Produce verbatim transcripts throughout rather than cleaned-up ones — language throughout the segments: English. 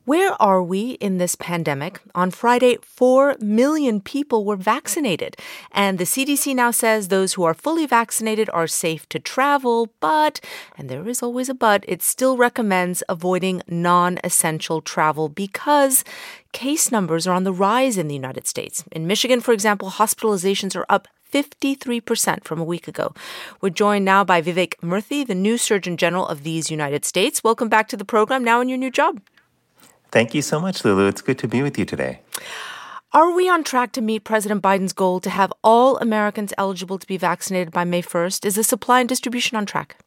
Where are we in this pandemic? On Friday, four million people were vaccinated. And the C D C now says those who are fully vaccinated are safe to travel, but, and there is always a but, it still recommends avoiding non-essential travel because case numbers are on the rise in the United States. In Michigan, for example, hospitalizations are up fifty-three percent from a week ago. We're joined now by Vivek Murthy, the new Surgeon General of these United States. Welcome back to the program, now in your new job. Thank you so much, Lulu. It's good to be with you today. Are we on track to meet President Biden's goal to have all Americans eligible to be vaccinated by May first? Is the supply and distribution on track?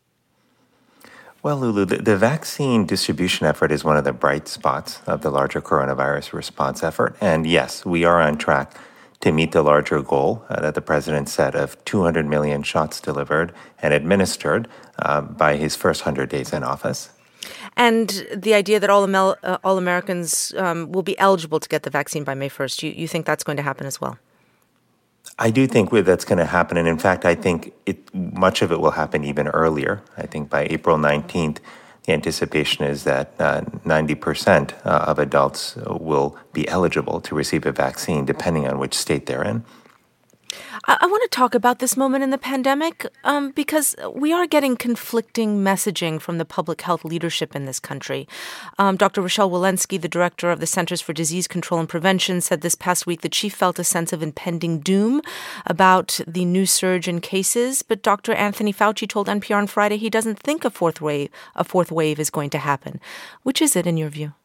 Well, Lulu, the, the vaccine distribution effort is one of the bright spots of the larger coronavirus response effort. And yes, we are on track to meet the larger goal uh, that the president set of two hundred million shots delivered and administered uh, by his first one hundred days in office. And the idea that all, Amel- uh, all Americans um, will be eligible to get the vaccine by May first, you, you think that's going to happen as well? I do think that's going to happen. And in fact, I think it, much of it will happen even earlier. I think by April nineteenth, the anticipation is that uh, ninety percent uh, of adults will be eligible to receive a vaccine, depending on which state they're in. I, I want to talk about this moment in the pandemic um, because we are getting conflicting messaging from the public health leadership in this country. Um, Doctor Rochelle Walensky, the director of the Centers for Disease Control and Prevention, said this past week that she felt a sense of impending doom about the new surge in cases. But Doctor Anthony Fauci told N P R on Friday he doesn't think a fourth wave, a fourth wave is going to happen. Which is it in your view?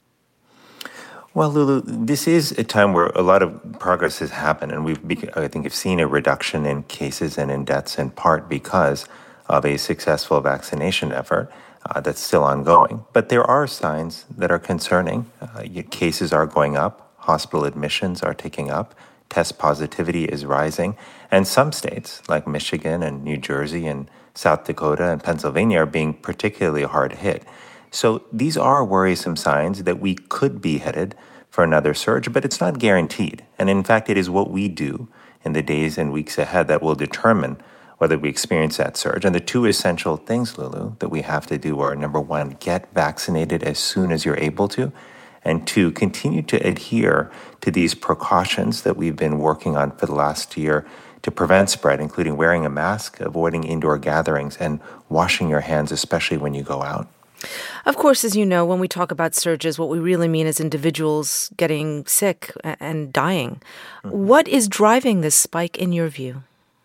Well, Lulu, this is a time where a lot of progress has happened, and we've, I think, have seen a reduction in cases and in deaths in part because of a successful vaccination effort uh, that's still ongoing. But there are signs that are concerning. Uh, cases are going up, hospital admissions are ticking up, test positivity is rising, and some states, like Michigan and New Jersey and South Dakota and Pennsylvania, are being particularly hard hit. So these are worrisome signs that we could be headed for another surge, but it's not guaranteed. And in fact, it is what we do in the days and weeks ahead that will determine whether we experience that surge. And the two essential things, Lulu, that we have to do are, number one, get vaccinated as soon as you're able to, and two, continue to adhere to these precautions that we've been working on for the last year to prevent spread, including wearing a mask, avoiding indoor gatherings, and washing your hands, especially when you go out. Of course, as you know, when we talk about surges, what we really mean is individuals getting sick and dying. Mm-hmm. What is driving this spike in your view?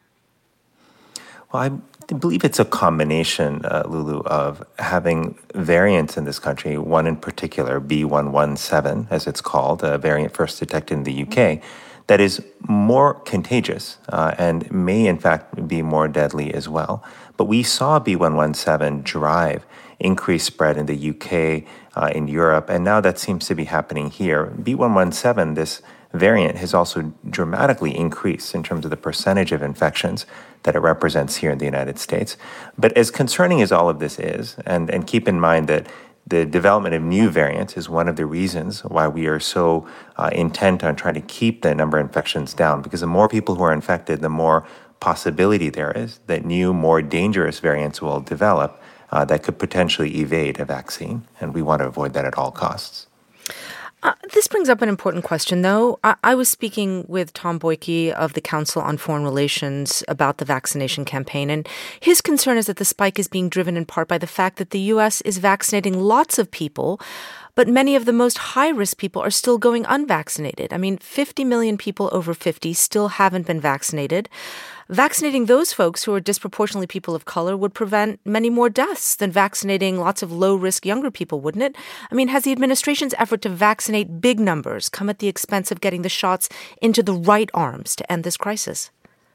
Well, I believe it's a combination, uh, Lulu, of having variants in this country, one in particular, B one one seven, as it's called, a variant first detected in the U K, that is more contagious uh, and may, in fact, be more deadly as well. But we saw B one one seven drive increased spread in the U K, uh, in Europe, and now that seems to be happening here. B one one seven, this variant, has also dramatically increased in terms of the percentage of infections that it represents here in the United States. But as concerning as all of this is, and, and keep in mind that the development of new variants is one of the reasons why we are so uh, intent on trying to keep the number of infections down, because the more people who are infected, the more possibility there is that new, more dangerous variants will develop Uh, that could potentially evade a vaccine, and we want to avoid that at all costs. Uh, this brings up an important question, though. I, I was speaking with Tom Boyke of the Council on Foreign Relations about the vaccination campaign, and his concern is that the spike is being driven in part by the fact that the U S is vaccinating lots of people, but many of the most high-risk people are still going unvaccinated. I mean, fifty million people over fifty still haven't been vaccinated. Vaccinating those folks who are disproportionately people of color would prevent many more deaths than vaccinating lots of low-risk younger people, wouldn't it? I mean, has the administration's effort to vaccinate big numbers come at the expense of getting the shots into the right arms to end this crisis?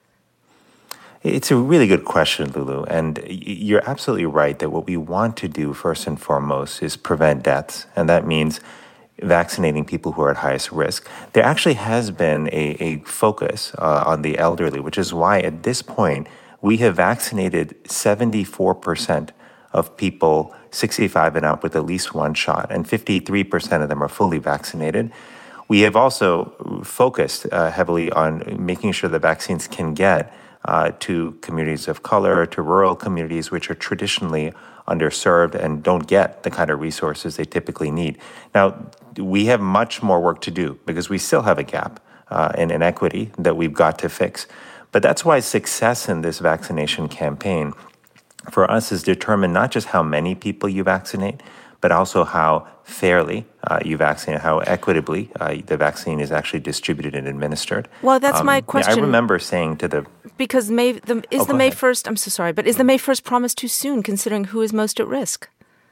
It's a really good question, Lulu, and you're absolutely right that what we want to do first and foremost is prevent deaths, and that means vaccinating people who are at highest risk. There actually has been a, a focus uh, on the elderly, which is why at this point we have vaccinated seventy-four percent of people sixty-five and up with at least one shot, and fifty-three percent of them are fully vaccinated. We have also focused uh, heavily on making sure the vaccines can get uh, to communities of color, to rural communities, which are traditionally underserved and don't get the kind of resources they typically need. Now, we have much more work to do because we still have a gap uh, in inequity that we've got to fix. But that's why success in this vaccination campaign for us is determined not just how many people you vaccinate, but also how fairly uh, you vaccinate, how equitably uh, the vaccine is actually distributed and administered. Well, that's um, my question. I remember saying to the... Because May the, is oh, the May ahead. first, I'm so sorry, but is the May first promise too soon considering who is most at risk?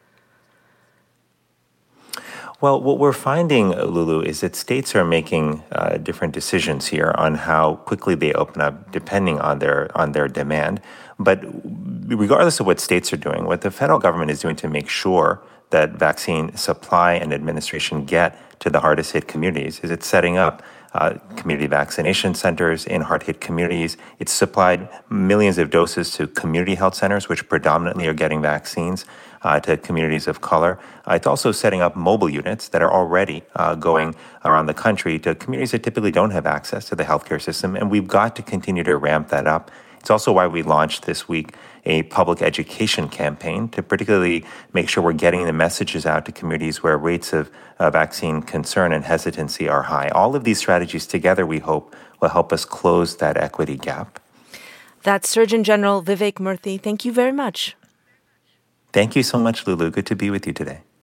Well, what we're finding, Lulu, is that states are making uh, different decisions here on how quickly they open up, depending on their on their demand. But regardless of what states are doing, what the federal government is doing to make sure that vaccine supply and administration get to the hardest hit communities is it's setting up uh, community vaccination centers in hard hit communities. It's supplied millions of doses to community health centers, which predominantly are getting vaccines. Uh, to communities of color. Uh, it's also setting up mobile units that are already uh, going around the country to communities that typically don't have access to the healthcare system, and we've got to continue to ramp that up. It's also why we launched this week a public education campaign to particularly make sure we're getting the messages out to communities where rates of uh, vaccine concern and hesitancy are high. All of these strategies together, we hope, will help us close that equity gap. That's Surgeon General Vivek Murthy. Thank you very much. Thank you so much, Lulu. Good to be with you today.